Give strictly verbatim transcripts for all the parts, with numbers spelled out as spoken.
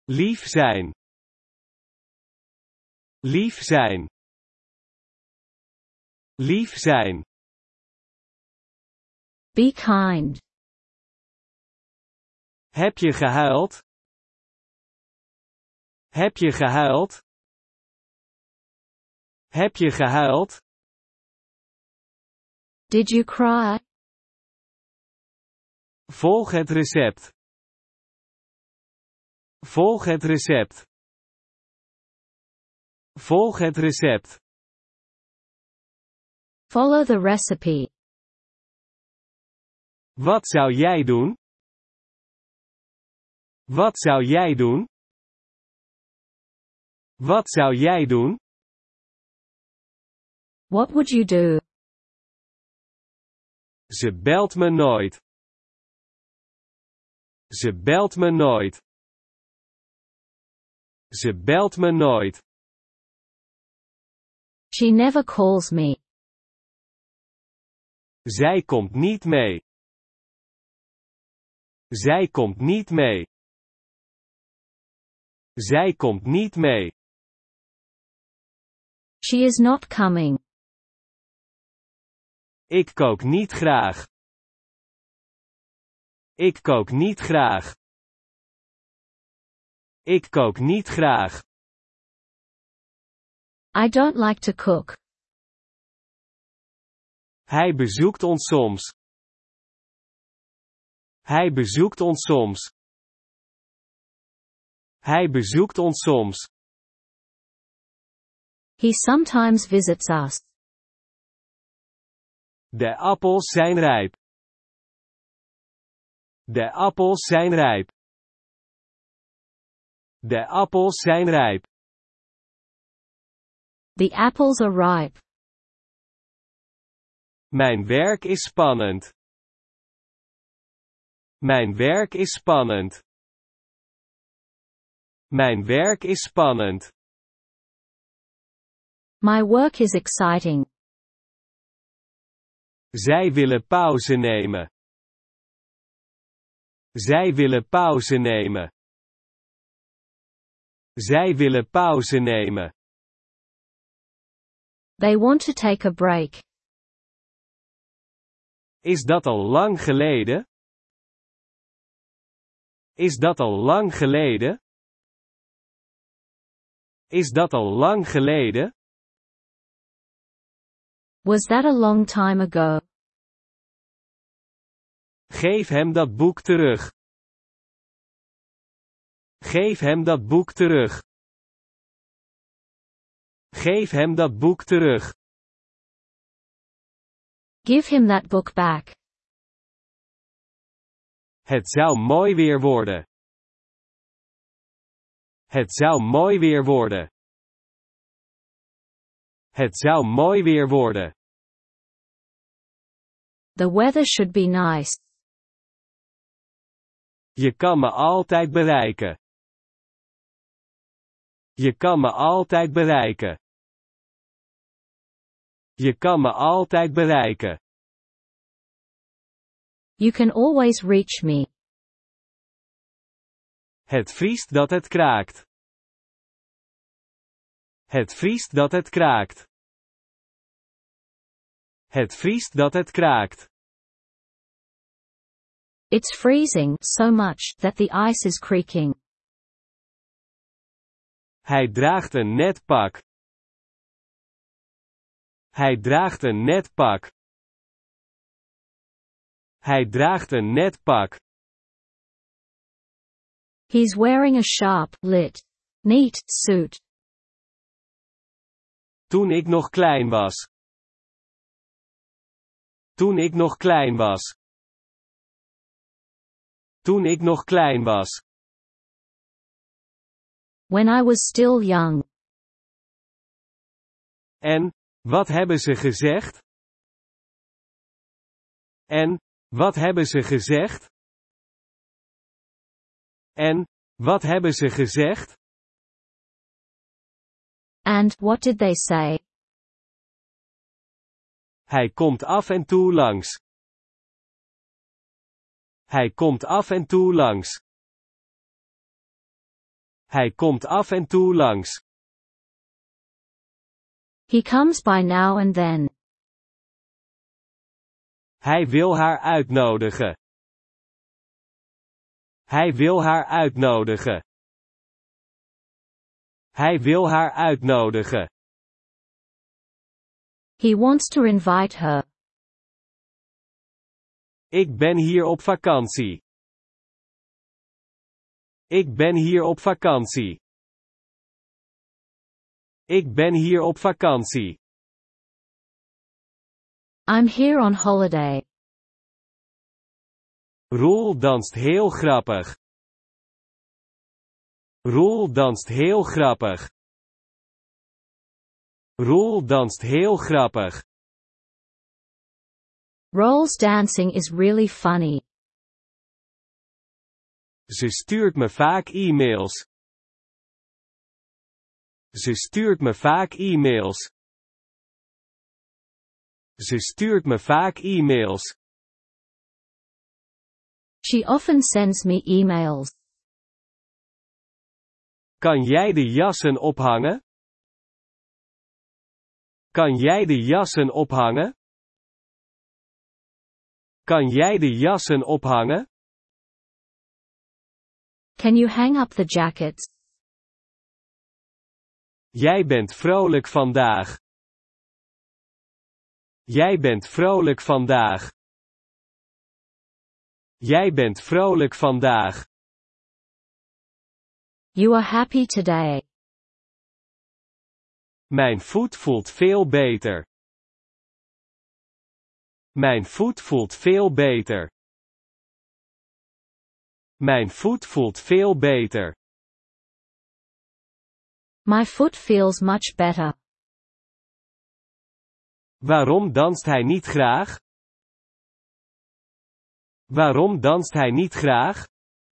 Lief zijn. Lief zijn. Lief zijn. Be kind. Heb je gehuild? Heb je gehuild? Heb je gehuild? Did you cry? Volg het recept. Volg het recept. Volg het recept. Follow the recipe. Wat zou jij doen? Wat zou jij doen? Wat zou jij doen? What would you do? Ze belt me nooit. Ze belt me nooit. Ze belt me nooit. She never calls me. Zij komt niet mee. Zij komt niet mee. Zij komt niet mee. She is not coming. Ik kook niet graag. Ik kook niet graag. Ik kook niet graag. I don't like to cook. Hij bezoekt ons soms. Hij bezoekt ons soms. Hij bezoekt ons soms. He sometimes visits us. De appels zijn rijp. De appels zijn rijp. De appels zijn rijp. The apples are ripe. Mijn werk is spannend. Mijn werk is spannend. Mijn werk is spannend. My work is exciting. Zij willen pauze nemen. Zij willen pauze nemen. Zij willen pauze nemen. They want to take a break. Is dat al lang geleden? Is dat al lang geleden? Is dat al lang geleden? Was that a long time ago? Geef hem dat boek terug. Geef hem dat boek terug. Geef hem dat boek terug. Give him that book back. Het zou mooi weer worden. Het zou mooi weer worden. Het zou mooi weer worden. The weather should be nice. Je kan me altijd bereiken. Je kan me altijd bereiken. Je kan me altijd bereiken. You can always reach me. Het vriest dat het kraakt. Het vriest dat het kraakt. Het vriest dat het kraakt. It's freezing so much that the ice is creaking. Hij draagt een net pak. Hij draagt een net pak. Hij draagt een net pak. He's wearing a sharp, lit, neat suit. Toen ik nog klein was. Toen ik nog klein was. Toen ik nog klein was. When I was still young. En, wat hebben ze gezegd? En, wat hebben ze gezegd? En, wat hebben ze gezegd? And what did they say? Hij komt af en toe langs. Hij komt af en toe langs. Hij komt af en toe langs. He comes by now and then. Hij wil haar uitnodigen. Hij wil haar uitnodigen. Hij wil haar uitnodigen. He wants to invite her. Ik ben hier op vakantie. Ik ben hier op vakantie. Ik ben hier op vakantie. I'm here on holiday. Roel danst heel grappig. Roel danst heel grappig. Roel danst heel grappig. Roll's dancing is really funny. Ze stuurt me vaak e-mails. Ze stuurt me vaak e-mails. Ze stuurt me vaak e-mails. She often sends me emails. Kan jij de jassen ophangen? Kan jij de jassen ophangen? Kan jij de jassen ophangen? Can you hang up the jackets? Jij bent vrolijk vandaag. Jij bent vrolijk vandaag. Jij bent vrolijk vandaag. You are happy today. Mijn voet voelt veel beter. Mijn voet voelt veel beter. Mijn voet voelt veel beter. My foot feels much better. Waarom danst hij niet graag? Waarom danst hij niet graag?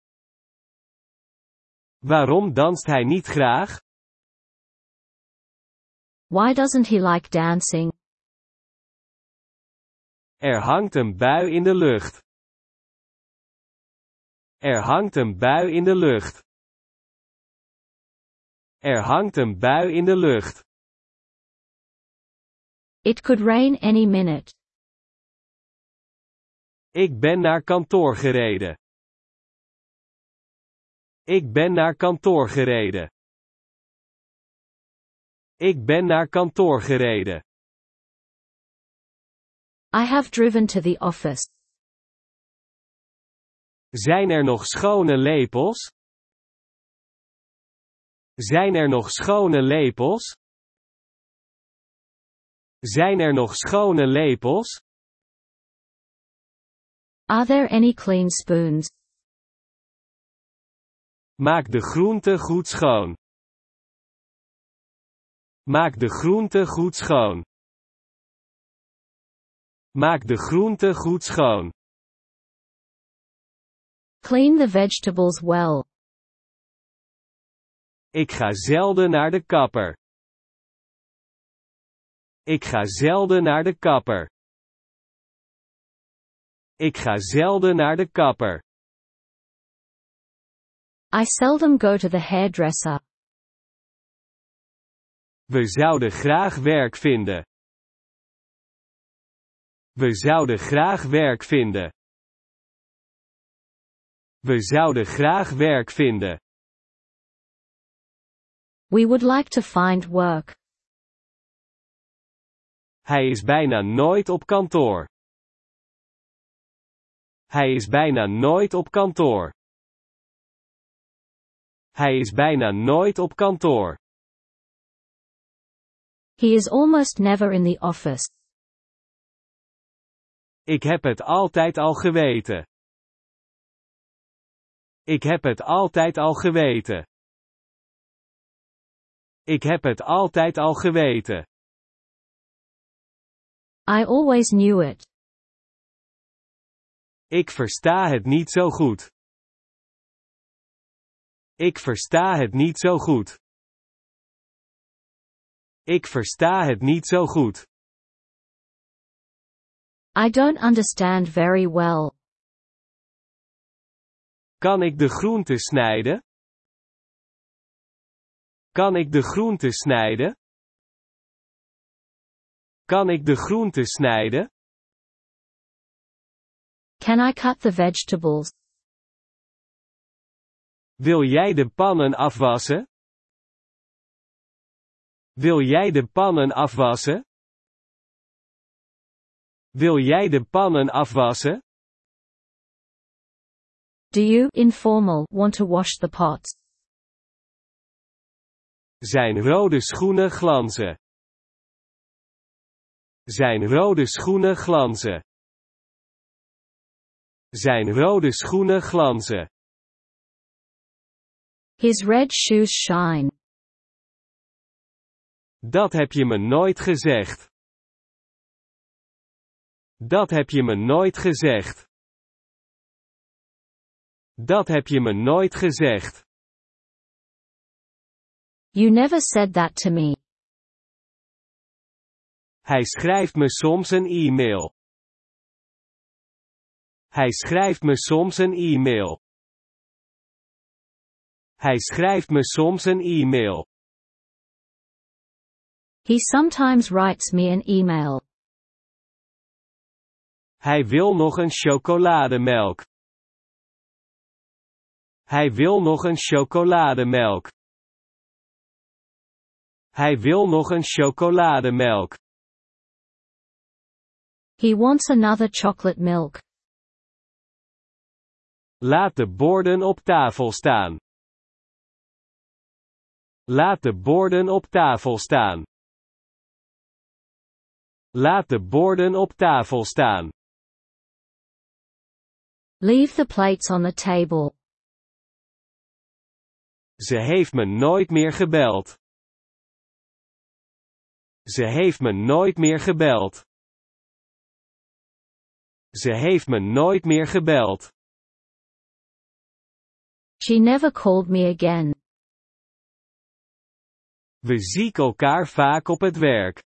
Waarom danst hij niet graag? Why doesn't he like dancing? Er hangt een bui in de lucht. Er hangt een bui in de lucht. Er hangt een bui in de lucht. It could rain any minute. Ik ben naar kantoor gereden. Ik ben naar kantoor gereden. Ik ben naar kantoor gereden. I have driven to the office. Zijn er nog schone lepels? Zijn er nog schone lepels? Zijn er nog schone lepels? Are there any clean spoons? Maak de groente goed schoon. Maak de groente goed schoon. Maak de groente goed schoon. Clean the vegetables well. Ik ga zelden naar de kapper. Ik ga zelden naar de kapper. Ik ga zelden naar de kapper. I seldom go to the hairdresser. We zouden graag werk vinden. We zouden graag werk vinden. We zouden graag werk vinden. We would like to find work. Hij is bijna nooit op kantoor. Hij is bijna nooit op kantoor. Hij is bijna nooit op kantoor. He is almost never in the office. Ik heb het altijd al geweten. Ik heb het altijd al geweten. Ik heb het altijd al geweten. I always knew it. Ik versta het niet zo goed. Ik versta het niet zo goed. Ik versta het niet zo goed. I don't understand very well. Kan ik de groente snijden? Kan ik de groenten snijden? Kan ik de groenten snijden? Can I cut the vegetables? Wil jij de pannen afwassen? Wil jij de pannen afwassen? Wil jij de pannen afwassen? Do you, informal, want to wash the pots? Zijn rode schoenen glanzen. Zijn rode schoenen glanzen. Zijn rode schoenen glanzen. His red shoes shine. Dat heb je me nooit gezegd. Dat heb je me nooit gezegd. Dat heb je me nooit gezegd. You never said that to me. Hij schrijft me soms een e-mail. Hij schrijft me soms een e-mail. Hij schrijft me soms een e-mail. He sometimes writes me an email. Hij wil nog een chocolademelk. Hij wil nog een chocolademelk. Hij wil nog een chocolademelk. He wants another chocolate milk. Laat de borden op tafel staan. Laat de borden op tafel staan. Laat de borden op tafel staan. Leave the plates on the table. Ze heeft me nooit meer gebeld. Ze heeft me nooit meer gebeld. Ze heeft me nooit meer gebeld. She never called me again. We zien elkaar vaak op het werk.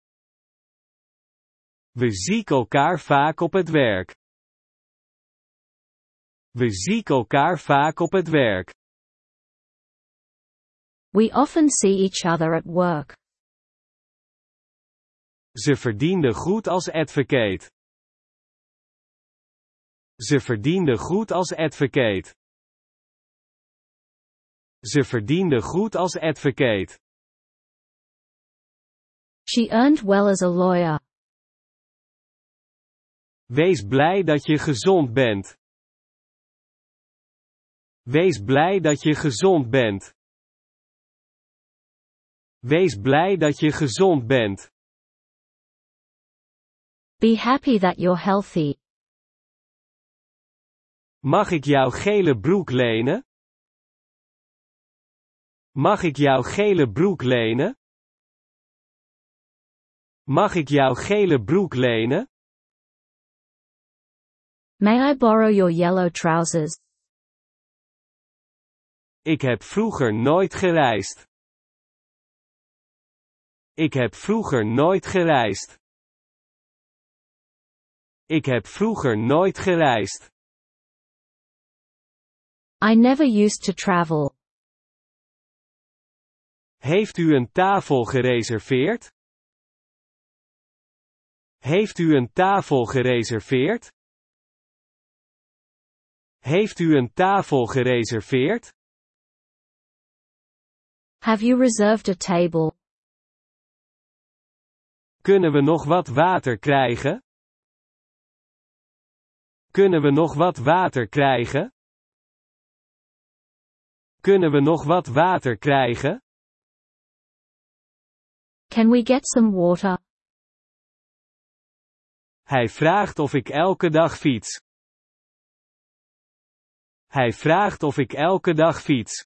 We zien elkaar vaak op het werk. We zien elkaar vaak op het werk. We often see each other at work. Ze verdiende goed als advocate. Ze verdiende goed als advocate. Ze verdiende goed als advocate. She earned well as a lawyer. Wees blij dat je gezond bent. Wees blij dat je gezond bent. Wees blij dat je gezond bent. Be happy that you're healthy. Mag ik jouw gele broek lenen? Mag ik jouw gele broek lenen? Mag ik jouw gele broek lenen? May I borrow your yellow trousers? Ik heb vroeger nooit gereisd. Ik heb vroeger nooit gereisd. Ik heb vroeger nooit gereisd. I never used to travel. Heeft u een tafel gereserveerd? Heeft u een tafel gereserveerd? Heeft u een tafel gereserveerd? Have you reserved a table? Kunnen we nog wat water krijgen? Kunnen we nog wat water krijgen? Kunnen we nog wat water krijgen? Can we get some water? Hij vraagt of ik elke dag fiets. Hij vraagt of ik elke dag fiets.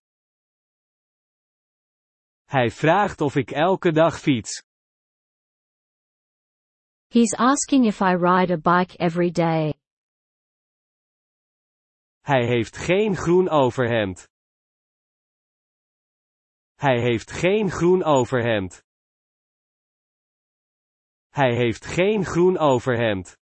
Hij vraagt of ik elke dag fiets. He's asking if I ride a bike every day. Hij heeft geen groen overhemd. Hij heeft geen groen overhemd. Hij heeft geen groen overhemd.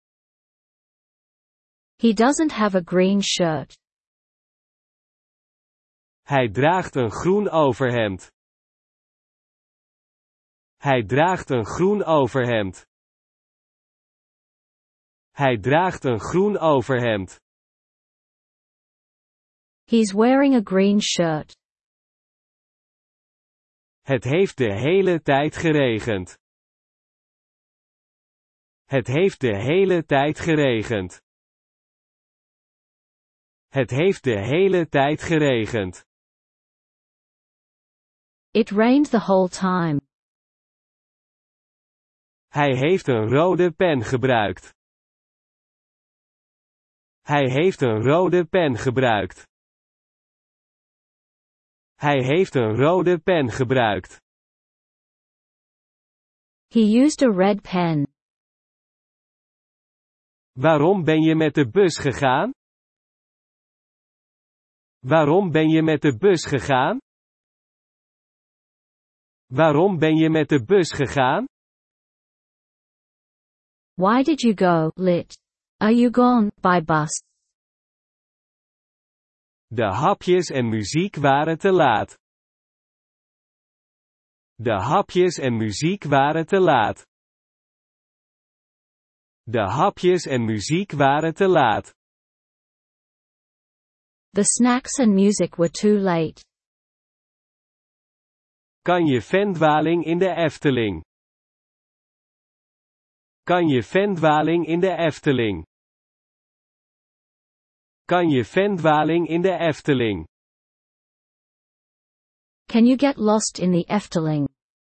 He doesn't have a green shirt. Hij draagt een groen overhemd. Hij draagt een groen overhemd. Hij draagt een groen overhemd. He's wearing a green shirt. Het heeft de hele tijd geregend. Het heeft de hele tijd geregend. Het heeft de hele tijd geregend. It rained the whole time. Hij heeft een rode pen gebruikt. Hij heeft een rode pen gebruikt. Hij heeft een rode pen gebruikt. He used a red pen. Waarom ben je met de bus gegaan? Waarom ben je met de bus gegaan? Waarom ben je met de bus gegaan? Why did you go, lit? Are you gone, by bus? De hapjes en muziek waren te laat. De hapjes en muziek waren te laat. De hapjes en muziek waren te laat. The snacks and music were too late. Kan je ventwaling in de Efteling? Kan je ventwaling in de Efteling? Kan je ventwaling in de Efteling? Can you get lost in the Efteling?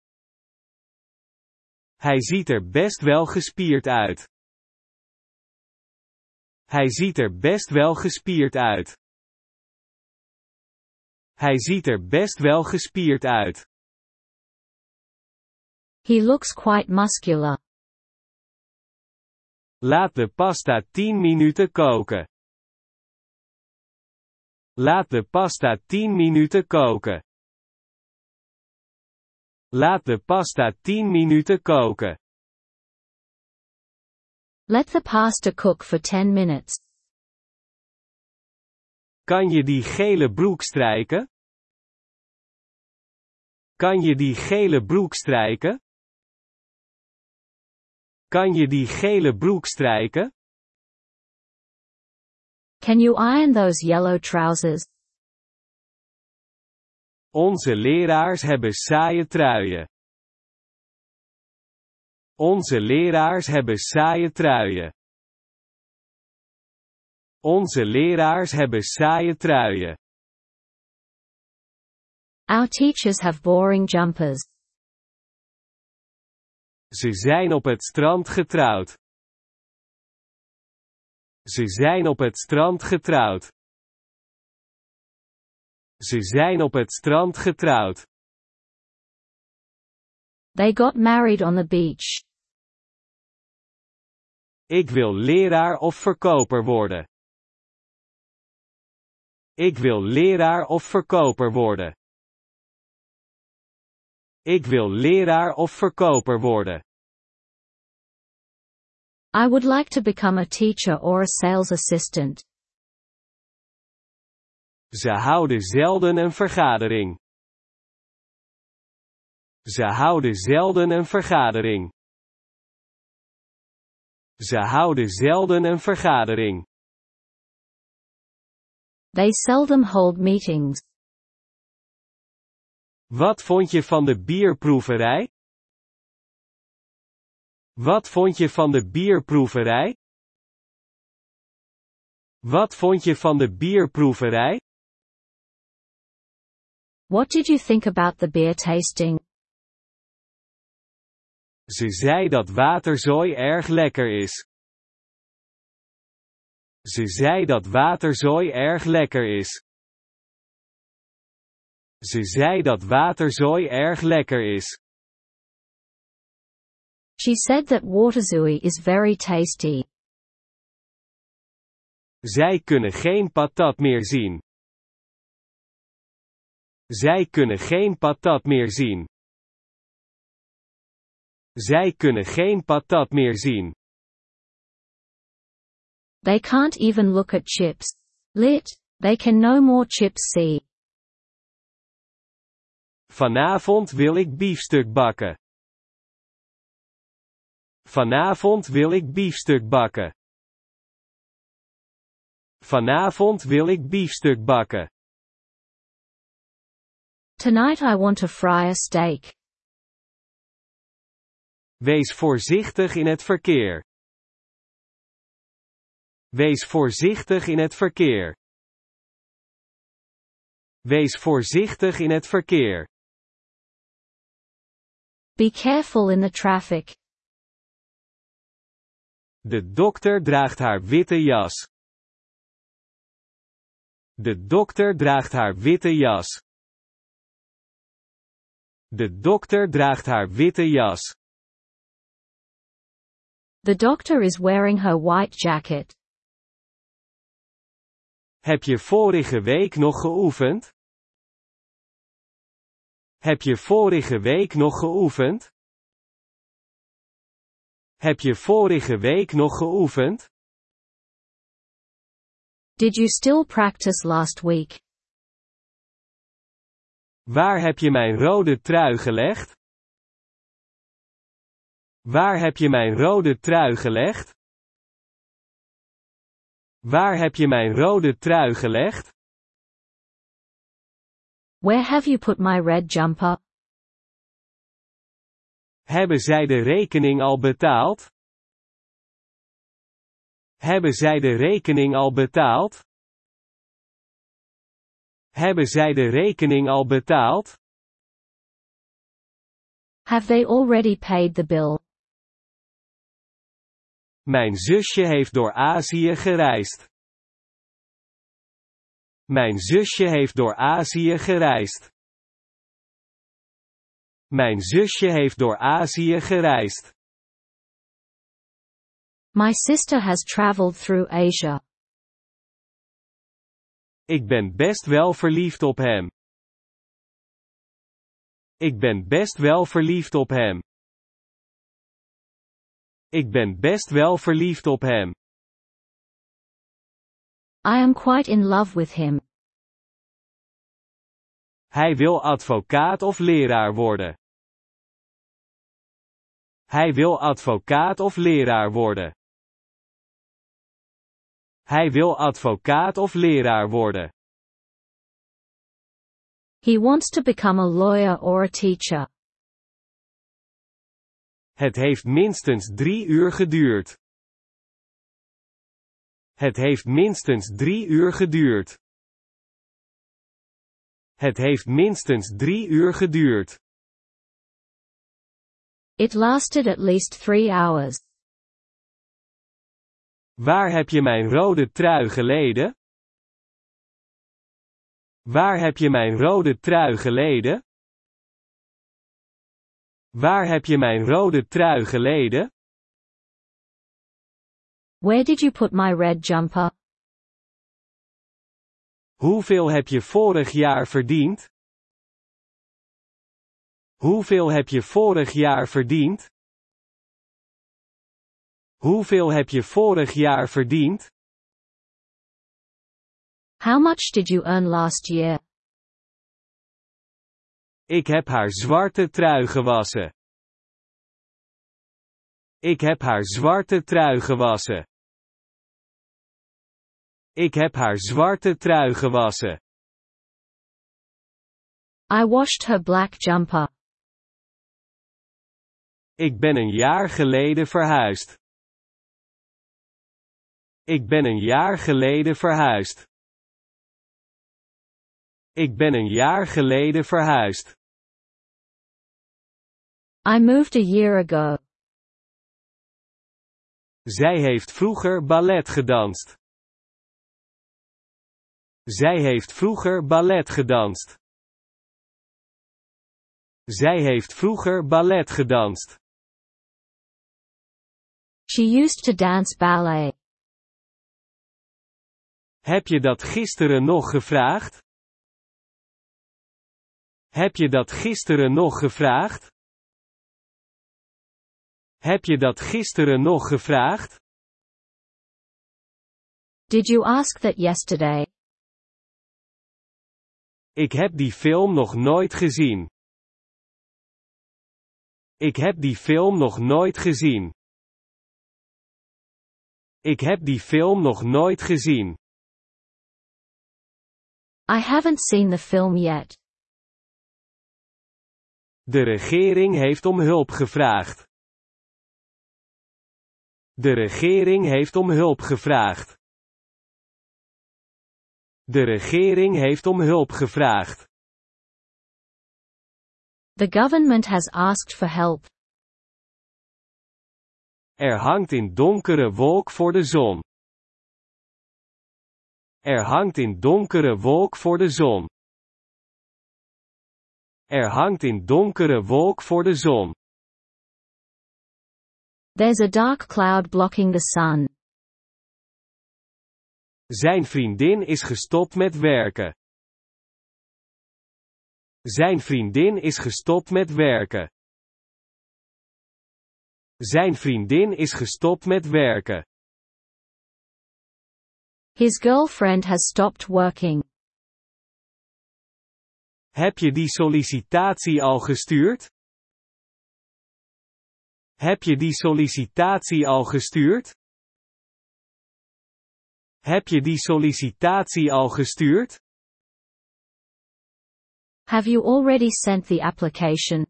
Hij ziet er best wel gespierd uit. Hij ziet er best wel gespierd uit. Hij ziet er best wel gespierd uit. He looks quite muscular. Laat de pasta tien minuten koken. Laat de pasta tien minuten koken. Laat de pasta tien minuten koken. Let the pasta cook for ten minutes. Kan je die gele broek strijken? Kan je die gele broek strijken? Kan je die gele broek strijken? Can you iron those yellow trousers? Onze leraars hebben saaie truien. Onze leraars hebben saaie truien. Onze leraars hebben saaie truien. Our teachers have boring jumpers. Ze zijn op het strand getrouwd. Ze zijn op het strand getrouwd. Ze zijn op het strand getrouwd. They got married on the beach. Ik wil leraar of verkoper worden. Ik wil leraar of verkoper worden. Ik wil leraar of verkoper worden. I would like to become a teacher or a sales assistant. Ze houden zelden een vergadering. Ze houden zelden een vergadering. Ze houden zelden een vergadering. They seldom hold meetings. Wat vond je van de bierproeverij? Wat vond je van de bierproeverij? Wat vond je van de bierproeverij? What did you think about the beer tasting? Ze zei dat waterzooi erg lekker is. Ze zei dat waterzooi erg lekker is. Ze zei dat waterzooi erg lekker is. She said that waterzooi is very tasty. Zij kunnen geen patat meer zien. Zij kunnen geen patat meer zien. Zij kunnen geen patat meer zien. They can't even look at chips. Lit. They can no more chips see. Vanavond wil ik biefstuk bakken. Vanavond wil ik biefstuk bakken. Vanavond wil ik biefstuk bakken. Tonight I want to fry a steak. Wees voorzichtig in het verkeer. Wees voorzichtig in het verkeer. Wees voorzichtig in het verkeer. Be careful in the traffic. De dokter draagt haar witte jas. De dokter draagt haar witte jas. De dokter draagt haar witte jas. The doctor is wearing her white jacket. Heb je vorige week nog geoefend? Heb je vorige week nog geoefend? Heb je vorige week nog geoefend? Did you still practice last week? Waar heb je mijn rode trui gelegd? Waar heb je mijn rode trui gelegd? Waar heb je mijn rode trui gelegd? Where have you put my red jumper? Hebben zij de rekening al betaald? Hebben zij de rekening al betaald? Hebben zij de rekening al betaald? Have they already paid the bill? Mijn zusje heeft door Azië gereisd. Mijn zusje heeft door Azië gereisd. Mijn zusje heeft door Azië gereisd. My sister has traveled through Asia. Ik ben best wel verliefd op hem. Ik ben best wel verliefd op hem. Ik ben best wel verliefd op hem. I am quite in love with him. Hij wil advocaat of leraar worden. Hij wil advocaat of leraar worden. Hij wil advocaat of leraar worden. He wants to become a lawyer or a teacher. Het heeft minstens drie uur geduurd. Het heeft minstens drie uur geduurd. Het heeft minstens drie uur geduurd. It lasted at least three hours. Waar heb je mijn rode trui geleden? Waar heb je mijn rode trui geleden? Waar heb je mijn rode trui geleden? Where did you put my red jumper? Hoeveel heb je vorig jaar verdiend? Hoeveel heb je vorig jaar verdiend? Hoeveel heb je vorig jaar verdiend? How much did you earn last year? Ik heb haar zwarte trui gewassen. Ik heb haar zwarte trui gewassen. Ik heb haar zwarte trui gewassen. I washed her black jumper. Ik ben een jaar geleden verhuisd. Ik ben een jaar geleden verhuisd. Ik ben een jaar geleden verhuisd. I moved a year ago. Zij heeft vroeger ballet gedanst. Zij heeft vroeger ballet gedanst. Zij heeft vroeger ballet gedanst. She used to dance ballet. Heb je dat gisteren nog gevraagd? Heb je dat gisteren nog gevraagd? Heb je dat gisteren nog gevraagd? Did you ask that yesterday? Ik heb die film nog nooit gezien. Ik heb die film nog nooit gezien. Ik heb die film nog nooit gezien. I haven't seen the film yet. De regering heeft om hulp gevraagd. De regering heeft om hulp gevraagd. De regering heeft om hulp gevraagd. The government has asked for help. Er hangt in donkere wolk voor de zon. Er hangt in donkere wolk voor de zon. Er hangt in donkere wolk voor de zon. There's a dark cloud blocking the sun. Zijn vriendin is gestopt met werken. Zijn vriendin is gestopt met werken. Zijn vriendin is gestopt met werken. His girlfriend has stopped working. Heb je die sollicitatie al gestuurd? Heb je die sollicitatie al gestuurd? Heb je die sollicitatie al gestuurd? Have you already sent the application?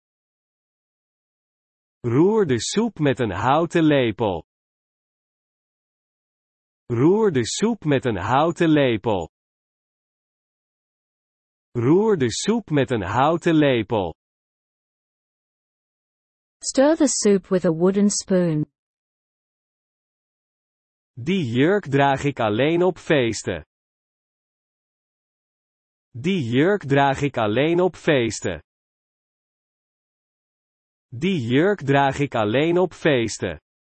Roer de soep met een houten lepel. Roer de soep met een houten lepel. Roer de soep met een houten lepel. Stir the soup with a wooden spoon. Die jurk draag ik alleen op feesten. Die jurk draag ik alleen op feesten. Die jurk draag ik alleen op feesten.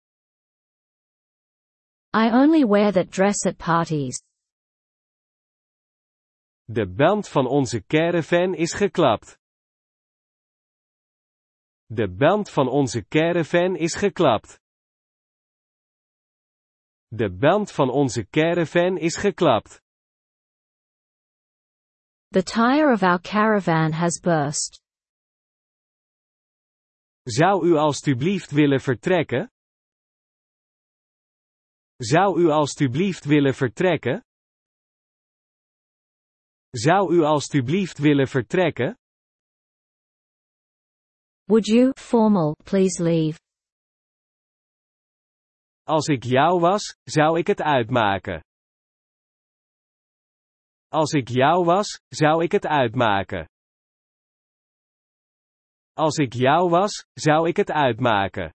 I only wear that dress at parties. De band van onze caravan is geklapt. De band van onze caravan is geklapt. De band van onze caravan is geklapt. The tire of our caravan has burst. Zou u alstublieft willen vertrekken? Zou u alstublieft willen vertrekken? Zou u alstublieft willen vertrekken? Would you, formal, please leave? Als ik jou was, zou ik het uitmaken. Als ik jou was, zou ik het uitmaken. Als ik jou was, zou ik het uitmaken.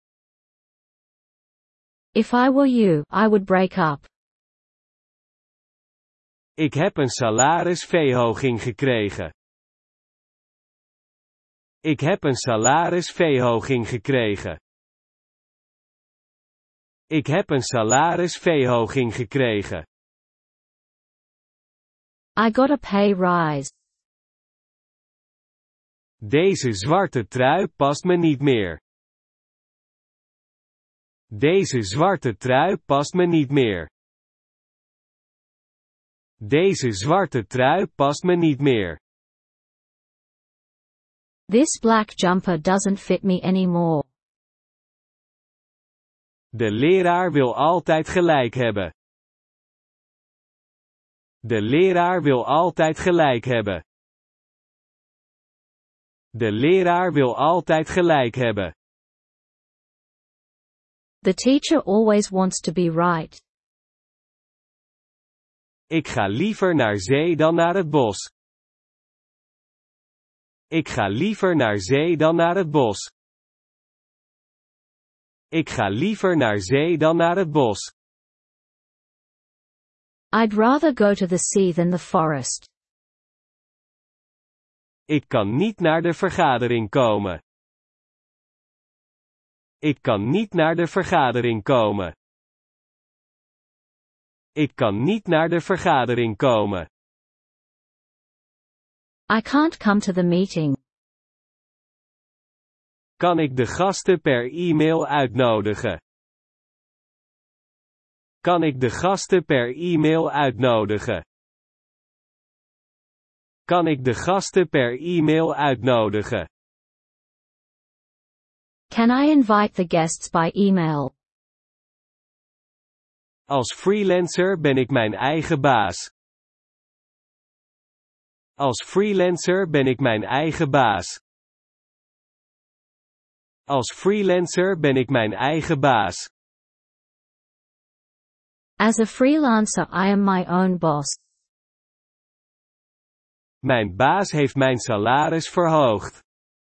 If I were you, I would break up. Ik heb een salarisverhoging gekregen. Ik heb een salarisverhoging gekregen. Ik heb een salarisverhoging gekregen. I got a pay rise. Deze zwarte trui past me niet meer. Deze zwarte trui past me niet meer. Deze zwarte trui past me niet meer. This black jumper doesn't fit me anymore. De leraar wil altijd gelijk hebben. De leraar wil altijd gelijk hebben. De leraar wil altijd gelijk hebben. The teacher always wants to be right. Ik ga liever naar zee dan naar het bos. Ik ga liever naar zee dan naar het bos. Ik ga liever naar zee dan naar het bos. I'd rather go to the sea than the forest. Ik kan niet naar de vergadering komen. Ik kan niet naar de vergadering komen. Ik kan niet naar de vergadering komen. I can't come to the meeting. Kan ik de gasten per e-mail uitnodigen? Kan ik de gasten per e-mail uitnodigen? Kan ik de gasten per e-mail uitnodigen? Can I invite the guests by email? Als freelancer ben ik mijn eigen baas. Als freelancer ben ik mijn eigen baas. Als freelancer ben ik mijn eigen baas. As a freelancer I am my own boss. Mijn baas heeft mijn salaris verhoogd.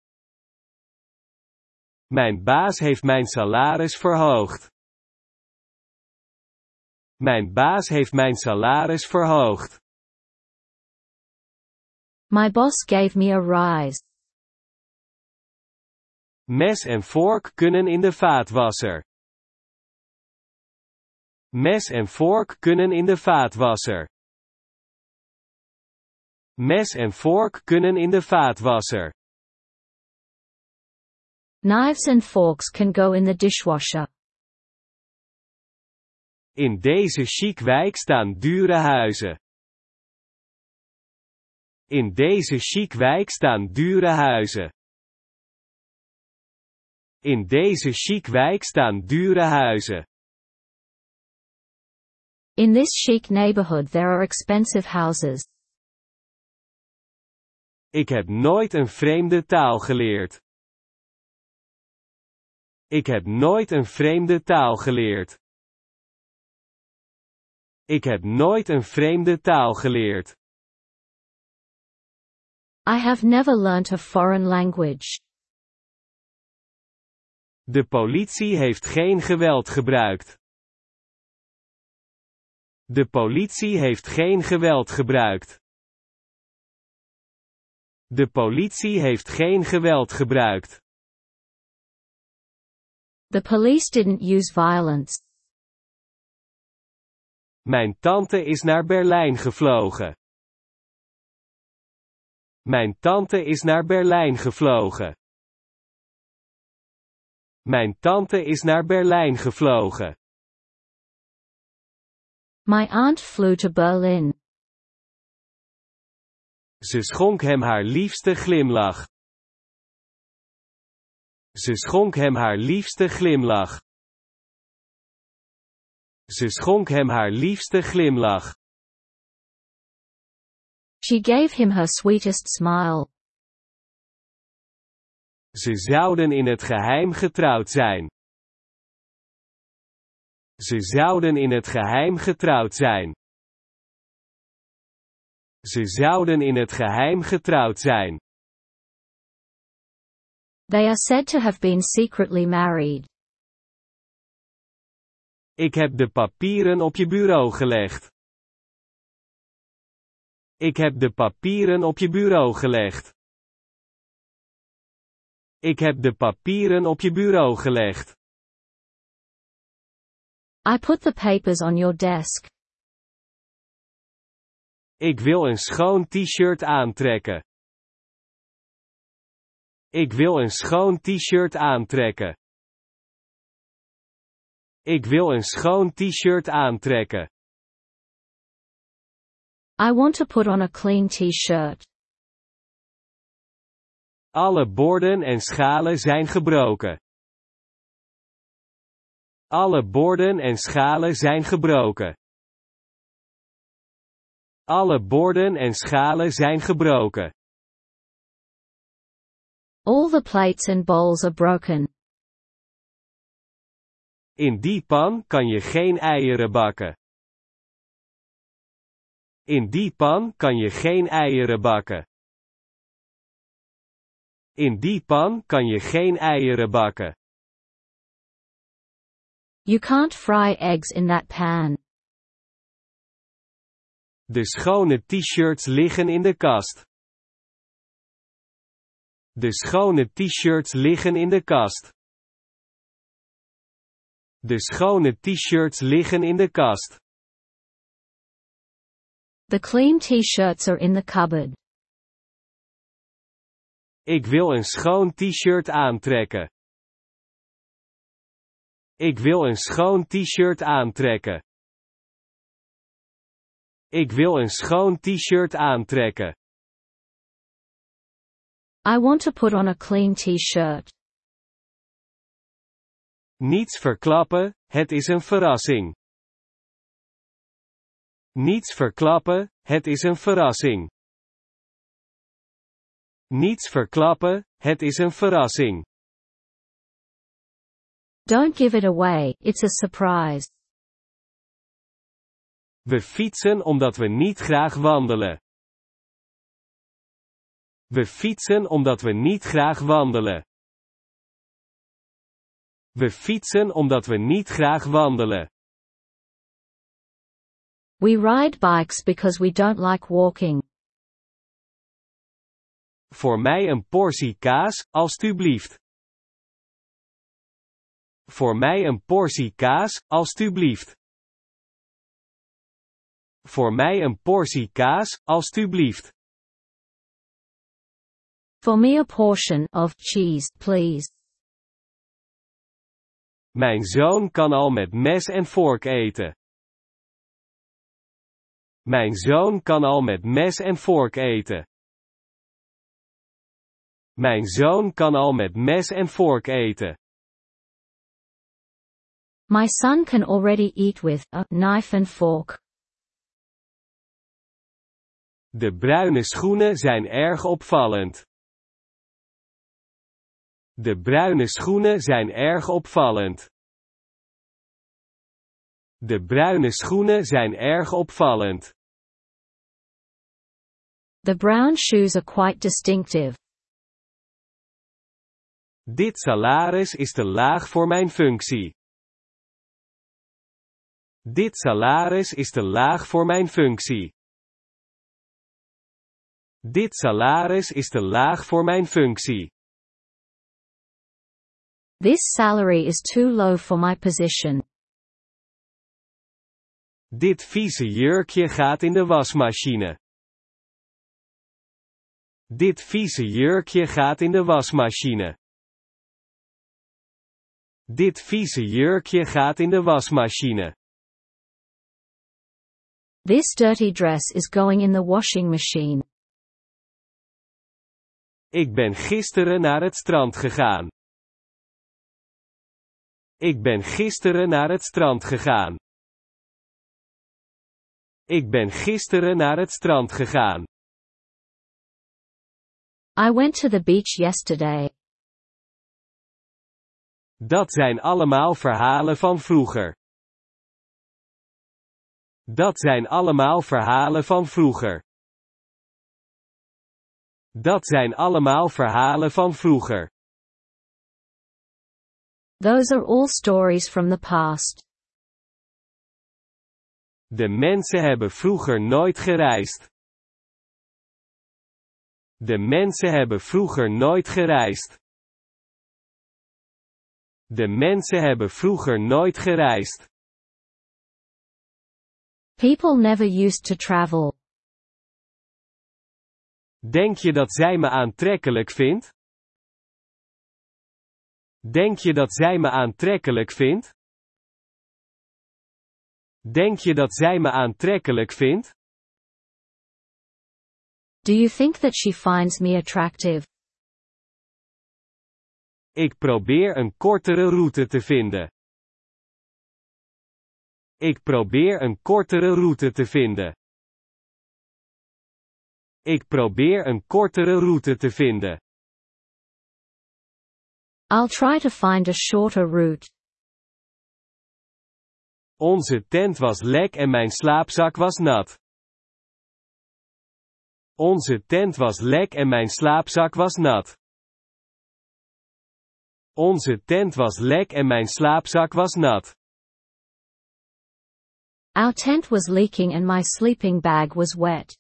Mijn baas heeft mijn salaris verhoogd. Mijn baas heeft mijn salaris verhoogd. My boss gave me a rise. Mes en vork kunnen in de vaatwasser. Mes en vork kunnen in de vaatwasser. Mes en vork kunnen in de vaatwasser. Knives and forks can go in the dishwasher. In deze chic wijk staan dure huizen. In deze chic wijk staan dure huizen. In deze chic wijk staan dure huizen. In this chic neighborhood there are expensive houses. Ik heb nooit een vreemde taal geleerd. Ik heb nooit een vreemde taal geleerd. Ik heb nooit een vreemde taal geleerd. I have never learnt a foreign language. De politie heeft geen geweld gebruikt. De politie heeft geen geweld gebruikt. De politie heeft geen geweld gebruikt. The police didn't use violence. Mijn tante is naar Berlijn gevlogen. Mijn tante is naar Berlijn gevlogen. Mijn tante is naar Berlijn gevlogen. My aunt flew to Berlin. Ze schonk hem haar liefste glimlach. Ze schonk hem haar liefste glimlach. Ze schonk hem haar liefste glimlach. She gave him her sweetest smile. Ze zouden in het geheim getrouwd zijn. Ze zouden in het geheim getrouwd zijn. Ze zouden in het geheim getrouwd zijn. They are said to have been secretly married. Ik heb de papieren op je bureau gelegd. Ik heb de papieren op je bureau gelegd. Ik heb de papieren op je bureau gelegd. I put the papers on your desk. Ik wil een schoon t-shirt aantrekken. Ik wil een schoon t-shirt aantrekken. Ik wil een schoon t-shirt aantrekken. I want to put on a clean t-shirt. Alle borden en schalen zijn gebroken. Alle borden en schalen zijn gebroken. Alle borden en schalen zijn gebroken. All the plates and bowls are broken. In die pan kan je geen eieren bakken. In die pan kan je geen eieren bakken. In die pan kan je geen eieren bakken. You can't fry eggs in that pan. De schone t-shirts liggen in de kast. De schone t-shirts liggen in de kast. De schone t-shirts liggen in de kast. The clean t-shirts are in the cupboard. Ik wil een schoon t-shirt aantrekken. Ik wil een schoon t-shirt aantrekken. Ik wil een schoon t-shirt aantrekken. I want to put on a clean t-shirt. Niets verklappen, het is een verrassing. Niets verklappen, het is een verrassing. Niets verklappen, het is een verrassing. Don't give it away, it's a surprise. We fietsen omdat we niet graag wandelen. We fietsen omdat we niet graag wandelen. We fietsen omdat we niet graag wandelen. We ride bikes because we don't like walking. Voor mij een portie kaas, alstublieft. Voor mij een portie kaas, alstublieft. Voor mij een portie kaas, alstublieft. For me a portion of cheese, please. Mijn zoon kan al met mes en vork eten. Mijn zoon kan al met mes en vork eten. Mijn zoon kan al met mes en vork eten. My son can already eat with a knife and fork. De bruine schoenen zijn erg opvallend. De bruine schoenen zijn erg opvallend. De bruine schoenen zijn erg opvallend. The brown shoes are quite distinctive. Dit salaris is te laag voor mijn functie. Dit salaris is te laag voor mijn functie. Dit salaris is te laag voor mijn functie. This salary is too low for my position. Dit vieze jurkje gaat in de wasmachine. Dit vieze jurkje gaat in de wasmachine. Dit vieze jurkje gaat in de wasmachine. This dirty dress is going in the washing machine. Ik ben gisteren naar het strand gegaan. Ik ben gisteren naar het strand gegaan. Ik ben gisteren naar het strand gegaan. I went to the beach yesterday. Dat zijn allemaal verhalen van vroeger. Dat zijn allemaal verhalen van vroeger. Dat zijn allemaal verhalen van vroeger. Those are all stories from the past. De mensen hebben vroeger nooit gereisd. De mensen hebben vroeger nooit gereisd. De mensen hebben vroeger nooit gereisd. People never used to travel. Denk je dat zij me aantrekkelijk vindt? Denk je dat zij me aantrekkelijk vindt? Denk je dat zij me aantrekkelijk vindt? Do you think that she finds me attractive? Ik probeer een kortere route te vinden. Ik probeer een kortere route te vinden. Ik probeer een kortere route te vinden. I'll try to find a shorter route. Onze tent was lek en mijn slaapzak was nat. Onze tent was lek en mijn slaapzak was nat. Onze tent was lek en mijn slaapzak was nat. Our tent was leaking and my sleeping bag was wet.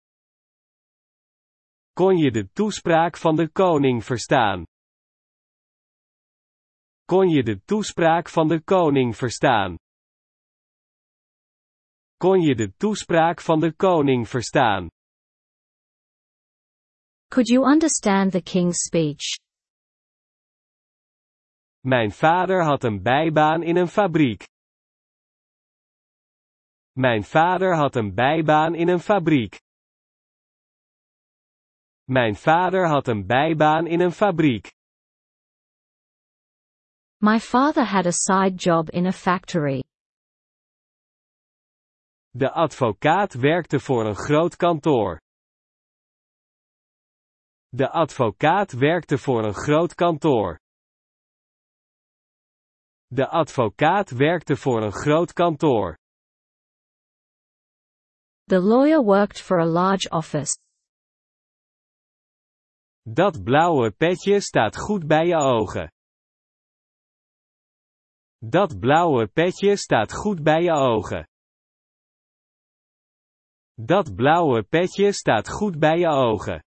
Kon je de toespraak van de koning verstaan? Kon je de toespraak van de koning verstaan? Kon je de toespraak van de koning verstaan? Could you understand the king's speech? Mijn vader had een bijbaan in een fabriek. Mijn vader had een bijbaan in een fabriek. Mijn vader had een bijbaan in een fabriek. My father had a side job in a factory. De advocaat werkte voor een groot kantoor. De advocaat werkte voor een groot kantoor. De advocaat werkte voor een groot kantoor. The lawyer worked for a large office. Dat blauwe petje staat goed bij je ogen. Dat blauwe petje staat goed bij je ogen. Dat blauwe petje staat goed bij je ogen.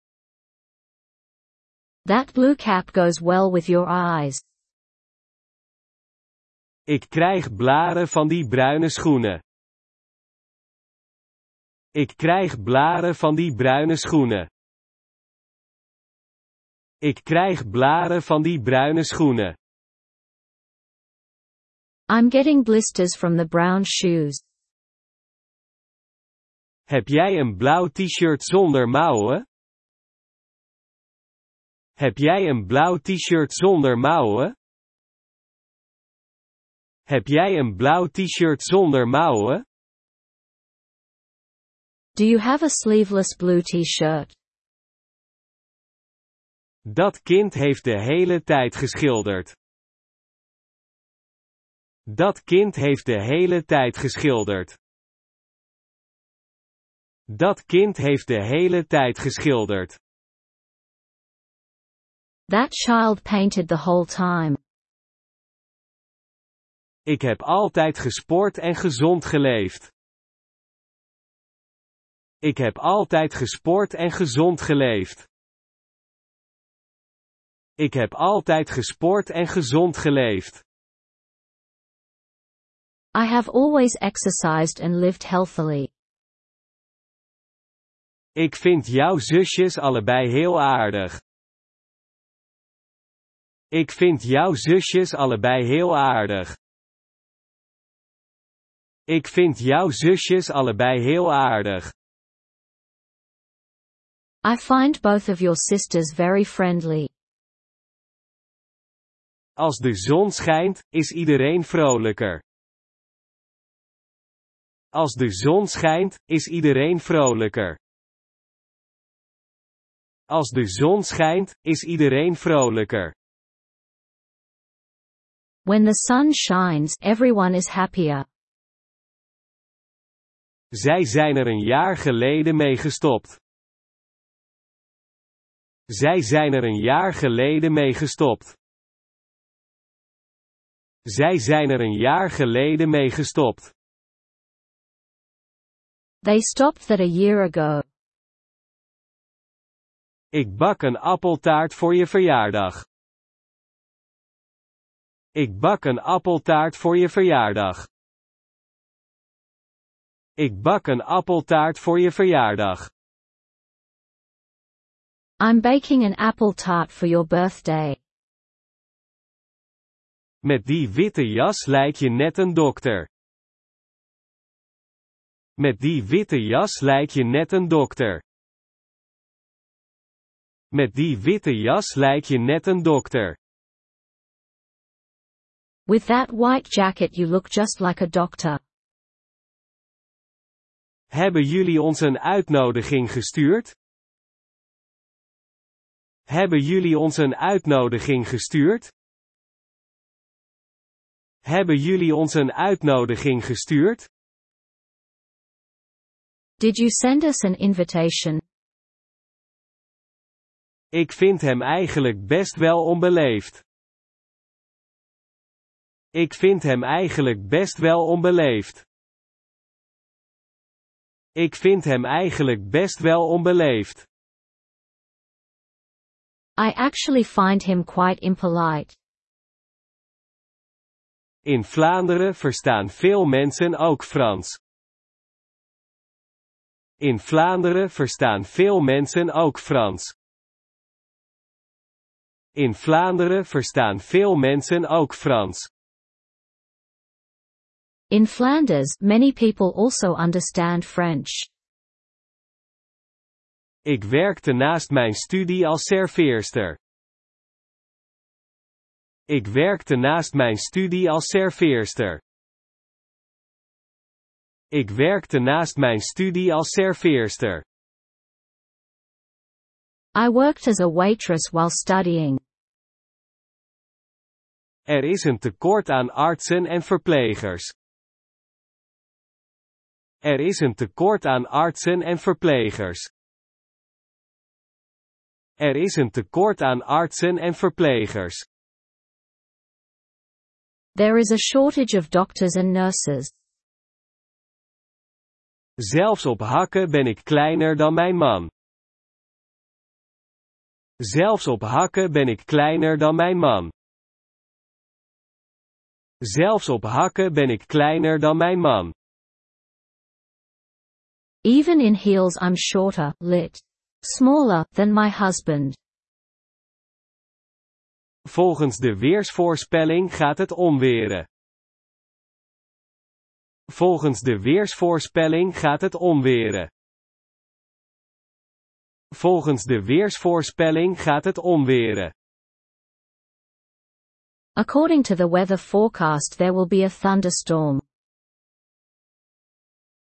That blue cap goes well with your eyes. Ik krijg blaren van die bruine schoenen. Ik krijg blaren van die bruine schoenen. Ik krijg blaren van die bruine schoenen. I'm getting blisters from the brown shoes. Heb jij een blauw t-shirt zonder mouwen? Heb jij een blauw t-shirt zonder mouwen? Heb jij een blauw t-shirt zonder mouwen? Do you have a sleeveless blue t-shirt? Dat kind heeft de hele tijd geschilderd. Dat kind heeft de hele tijd geschilderd. Dat kind heeft de hele tijd geschilderd. That child painted the whole time. Ik heb altijd gesport en gezond geleefd. Ik heb altijd gesport en gezond geleefd. Ik heb altijd gesport en gezond geleefd. I have always exercised and lived healthily. Ik vind jouw zusjes allebei heel aardig. Ik vind jouw zusjes allebei heel aardig. Ik vind jouw zusjes allebei heel aardig. I find both of your sisters very friendly. Als de zon schijnt, is iedereen vrolijker. Als de zon schijnt, is iedereen vrolijker. Als de zon schijnt, is iedereen vrolijker. When the sun shines, everyone is happier. Zij zijn er een jaar geleden mee gestopt. Zij zijn er een jaar geleden mee gestopt. Zij zijn er een jaar geleden mee gestopt. They stopped that a year ago. Ik bak een appeltaart voor je verjaardag. Ik bak een appeltaart voor je verjaardag. Ik bak een appeltaart voor je verjaardag. I'm baking an apple tart for your birthday. Met die witte jas lijk je net een dokter. Met die witte jas lijk je net een dokter. Met die witte jas lijk je net een dokter. With that white jacket you look just like a doctor. Hebben jullie ons een uitnodiging gestuurd? Hebben jullie ons een uitnodiging gestuurd? Hebben jullie ons een uitnodiging gestuurd? Did you send us an invitation? Ik vind hem eigenlijk best wel onbeleefd. Ik vind hem eigenlijk best wel onbeleefd. Ik vind hem eigenlijk best wel onbeleefd. I actually find him quite impolite. In Vlaanderen verstaan veel mensen ook Frans. In Vlaanderen verstaan veel mensen ook Frans. In Vlaanderen verstaan veel mensen ook Frans. In Flanders, many people also understand French. Ik werkte naast mijn studie als serveerster. Ik werkte naast mijn studie als serveerster. Ik werkte naast mijn studie als serveerster. I worked as a waitress while studying. Er is een tekort aan artsen en verplegers. Er is een tekort aan artsen en verplegers. Er is een tekort aan artsen en verplegers. There is a shortage of doctors and nurses. Zelfs op hakken ben ik kleiner dan mijn man. Zelfs op hakken ben ik kleiner dan mijn man. Zelfs op hakken ben ik kleiner dan mijn man. Even in heels I'm shorter, lit. Smaller, than my husband. Volgens de weersvoorspelling gaat het onweren. Volgens de weersvoorspelling gaat het onweren. Volgens de weersvoorspelling gaat het onweren. According to the weather forecast there will be a thunderstorm.